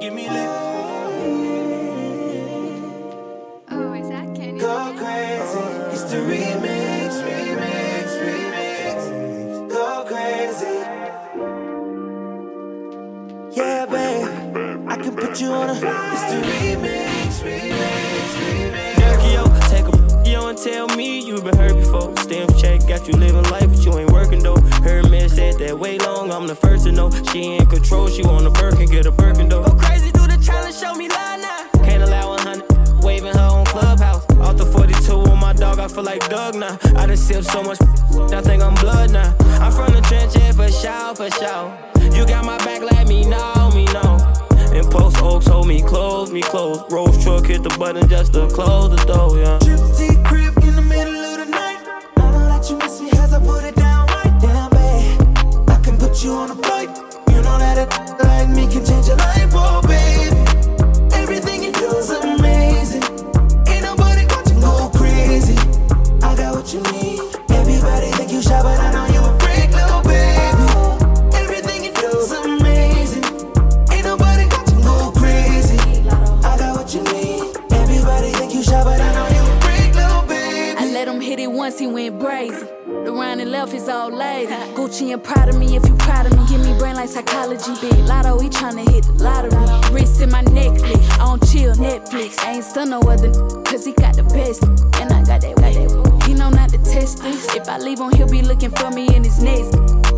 Give me lit. Oh, is that Kenny? Go crazy. It's the remix. Go crazy. Yeah, babe. I can put you on a. It's the remix. Yo, take a yo and tell me you been hurt before. Stem check, got you living life, but you ain't working though. Her man said that way long, I'm the first to know. She in control, she want a Birkin, get a Birkin though. Go crazy, do the challenge, show me love now. Can't allow 100, waving her on Clubhouse. Off the 42 on my dog, I feel like Doug now. I done sipped so much, I think I'm blood now. I'm from the trench, yeah, for sure. You got my back, let me know. And post oaks, hold me close. Rose truck, hit the button just to close the door, yeah. Gypsy crib in the middle of the night. I don't let you miss me as I put it down right down, babe. I can put you on a flight. You know that a like me can change your life, oh baby. Everything you do is amazing. Ain't nobody got you go crazy. I got what you need. Everybody think you shy, but I know you a freak, little baby. Everything you do is amazing. Ain't nobody got you go crazy. I got what you need. Everybody think you shy, but I know you a freak, little baby. I let him hit it once, he went brazy. The round and left his old lady. Gucci and proud of me if you proud of me. Give me brain like psychology. Big Lotto, he tryna hit the lottery. Wrist in my necklace, on chill Netflix. I ain't stun no other cause he got the best. And I got that. He know not to test this. If I leave him, he'll be looking for me in his next.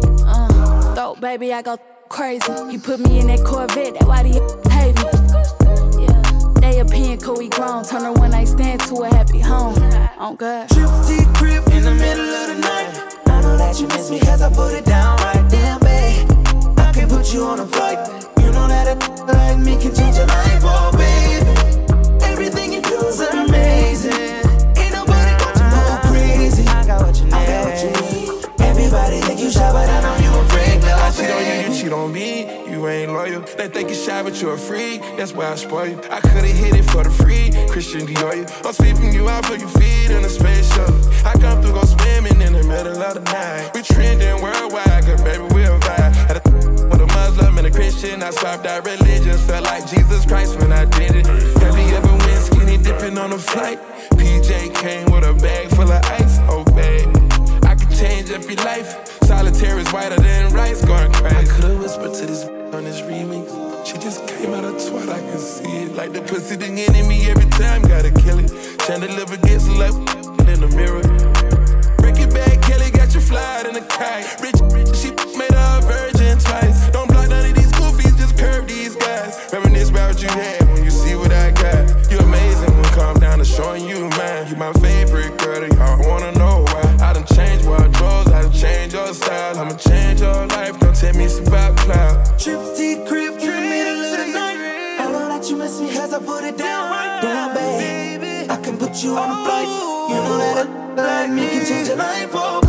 Thought baby, I go crazy. He put me in that Corvette, that's why they hate me. Yeah, they opinion cool, we grown. Turn a one night stand to a happy home. Oh God. Gypsy crib in the middle of the night. I know that you miss me cause I put it down right there, babe. I can put you on a flight. You know that a like me can change your life, oh baby. Everything you do is amazing. Ain't nobody got you go crazy. I got what you need. Everybody think you shy, but I know you a freak, little I cheat on you, you cheat on me. You ain't loyal. They think you shy, but you're a freak. That's why I spoil you. I could've hit it for the free. Christian Dior, I'm sweeping you out for your feet in a space shuttle. I come through, go swimming in the middle of the night. We trending worldwide, cause baby, we'll vibe. Had a with a Muslim and a Christian. I swapped out religions. Felt like Jesus Christ when I did it. Have you ever went skinny dipping on a flight? PJ came with a bag full of ice. Oh, babe, I can change up your life. Solitaire is whiter than rice, going crazy. I could've whispered to this on this remix. She just came out of twat, I can see it. Like the pussy, the enemy every time, gotta kill it. Chandelier gets left in the mirror. Break it back, Kelly got you flying in a kite. Rich, she made her a virgin twice. Don't block none of these goofies, just curve these guys. Reminisce about what you had when you see what I got. You amazing when calm down to showing you mine. You my favorite girl, y'all wanna know why. I done changed wardrobes, I done changed your style. I'ma change your life, don't tell me it's about cloud. Gypsy crib in the middle of the night. I know that you miss me cause I put it down right down, babe. I can put you on a flight. You know that a like me can change your life, oh